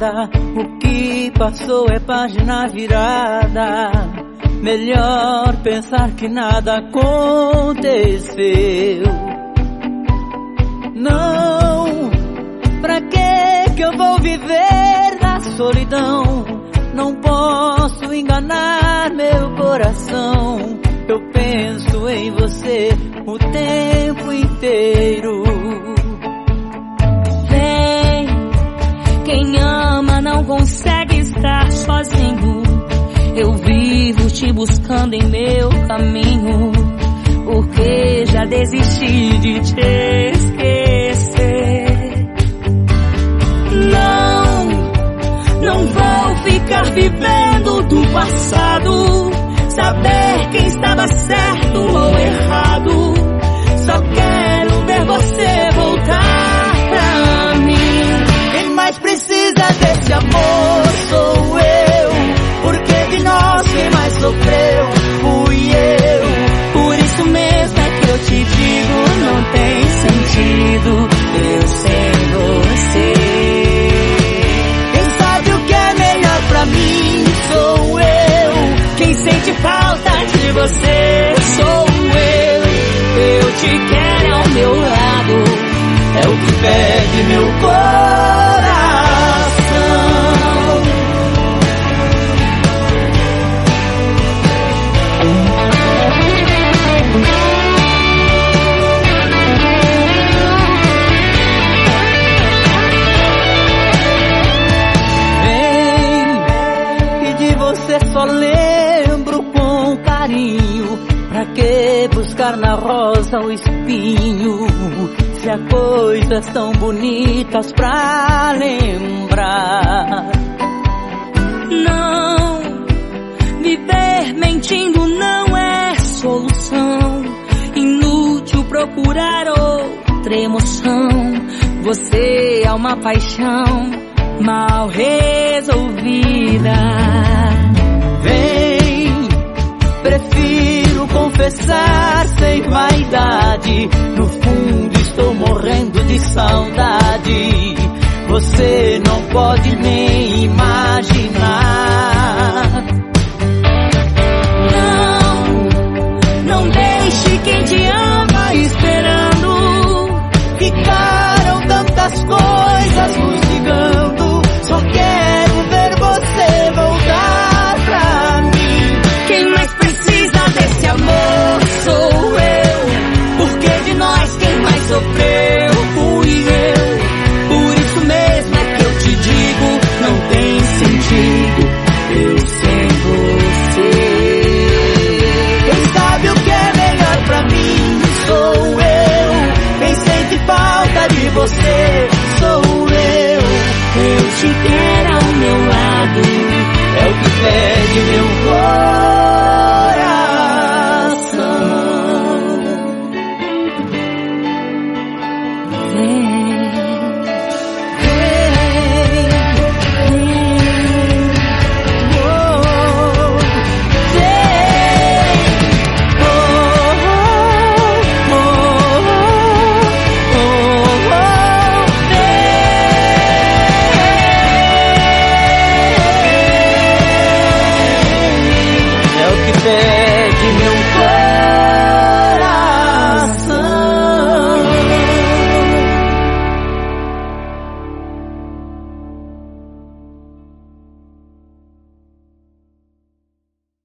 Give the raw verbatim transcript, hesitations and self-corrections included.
importa, o que passou é página virada. Melhor pensar que nada aconteceu. Não, pra que que eu vou viver na solidão? Não posso enganar meu coração. Eu penso em você o tempo inteiro. Vem, quem ama não consegue estar sozinho. Eu vivo te buscando em meu caminho, porque já desisti de te esquecer. Não, não vou ficar vivendo do passado, saber quem estava certo ou errado. Só quero ver você voltar pra mim. Quem mais precisa desse amor sou eu, porque de nós quem mais sofreu fui eu. Por isso mesmo é que eu te digo, não tem sentido eu sem você. Quem sabe o que é melhor pra mim sou eu. Quem sente falta de você sou eu. Eu te quero ao meu lado, é o que pede meu coração. Vem, que de você só lembro com carinho. Pra que buscar na rosa o espinho, se há coisas tão bonitas pra lembrar? não, viver mentindo não é solução. Inútil procurar outra emoção. Você é uma paixão mal resolvida. Vem, prefiro confessar sem vaidade, no fundo estou morrendo de saudade. Você não pode nem imaginar.